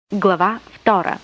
Глава 2.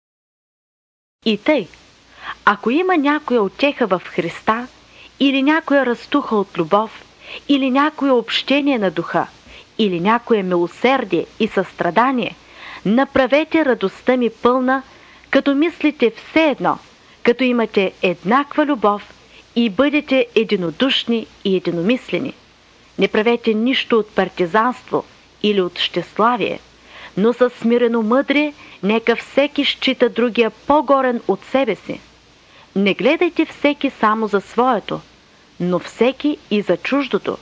И тъй, ако има някоя утеха в Христа, или някоя разтуха от любов, или някое общение на духа, или някое милосердие и състрадание, направете радостта ми пълна, като мислите все едно, като имате еднаква любов и бъдете единодушни и единомислени. Не правете нищо от партизанство или от щеславие, но със смирено мъдрие нека всеки счита другия по-горен от себе си. Не гледайте всеки само за своето, но всеки и за чуждото.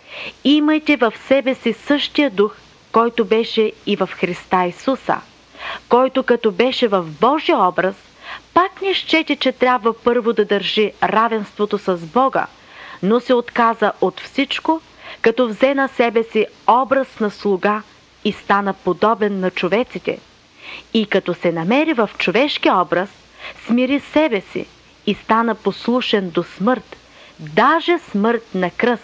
Имайте в себе си същия дух, който беше и в Христа Исуса, който като беше в Божия образ, пак не счете, че трябва първо да държи равенството с Бога, но се отказа от всичко, като взе на себе си образ на слуга и стана подобен на човеците. И като се намери в човешки образ, смири себе си и стана послушен до смърт, даже смърт на кръст.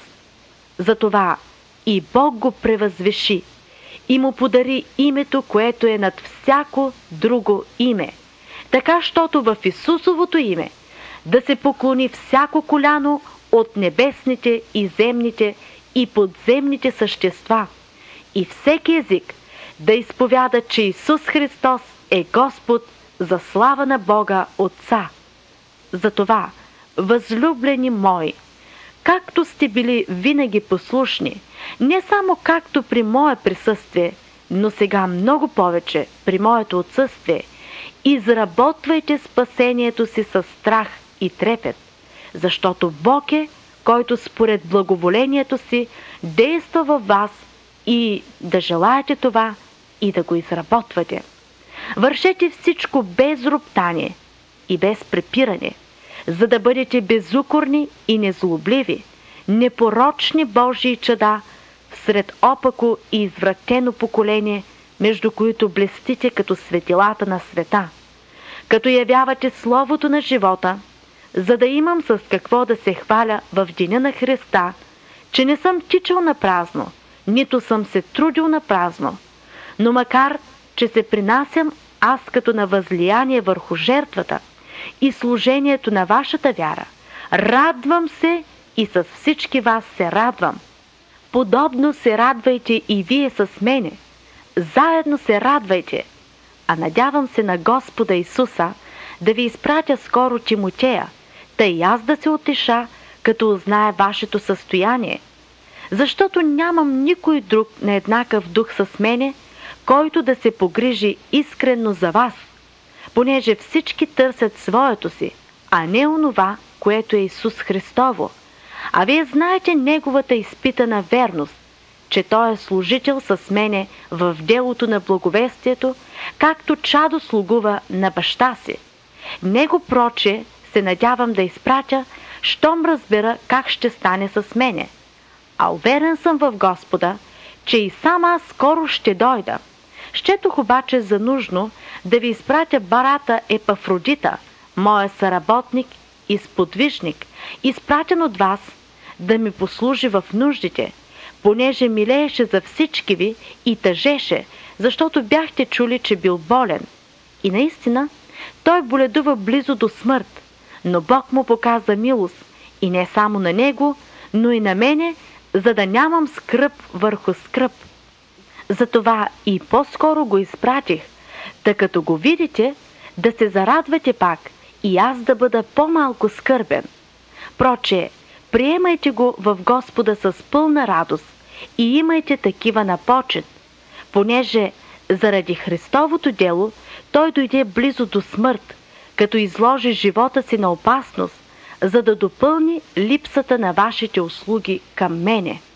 Затова и Бог го превъзвиши и му подари името, което е над всяко друго име, така щото в Исусовото име да се поклони всяко коляно от небесните и земните и подземните същества, и всеки език да изповяда, че Исус Христос е Господ, за слава на Бога Отца. Затова, възлюблени мои, както сте били винаги послушни, не само както при мое присъствие, но сега много повече при моето отсъствие, изработвайте спасението си със страх и трепет, защото Бог е, който според благоволението си действа във вас, и да желаете това и да го изработвате. Вършете всичко без роптание и без препиране, за да бъдете безукорни и незлобливи, непорочни Божии чада, сред опако и извратено поколение, между които блестите като светилата на света, като явявате Словото на живота, за да имам с какво да се хваля в деня на Христа, че не съм тичал на празно, нито съм се трудил на празно, но макар, че се принасям аз като на възлияние върху жертвата и служението на вашата вяра, радвам се и с всички вас се радвам. Подобно се радвайте и вие с мене. Заедно се радвайте. А надявам се на Господа Исуса да ви изпратя скоро Тимотея, тъй аз да се утеша, като узнае вашето състояние, защото нямам никой друг на еднакъв дух с мене, който да се погрижи искрено за вас, понеже всички търсят своето си, а не онова, което е Исус Христово. А вие знаете Неговата изпитана верност, че Той е служител с мене в делото на благовестието, както чадо слугува на баща си. Него проче се надявам да изпратя, щом разбера как ще стане с мене. А уверен съм в Господа, че и сам аз скоро ще дойда. Счетох обаче за нужно да ви изпратя брата Епафродита, моя съработник и сподвижник, изпратен от вас, да ми послужи в нуждите, понеже милееше за всички ви и тъжеше, защото бяхте чули, че бил болен. И наистина, той боледува близо до смърт, но Бог му показа милост, и не само на него, но и на мене, за да нямам скръб върху скръб. Затова и по-скоро го изпратих, да като го видите, да се зарадвате пак и аз да бъда по-малко скърбен. Проче, приемайте го в Господа с пълна радост и имайте такива на почет, понеже заради Христовото дело той дойде близо до смърт, като изложи живота си на опасност, за да допълни липсата на вашите услуги към мене.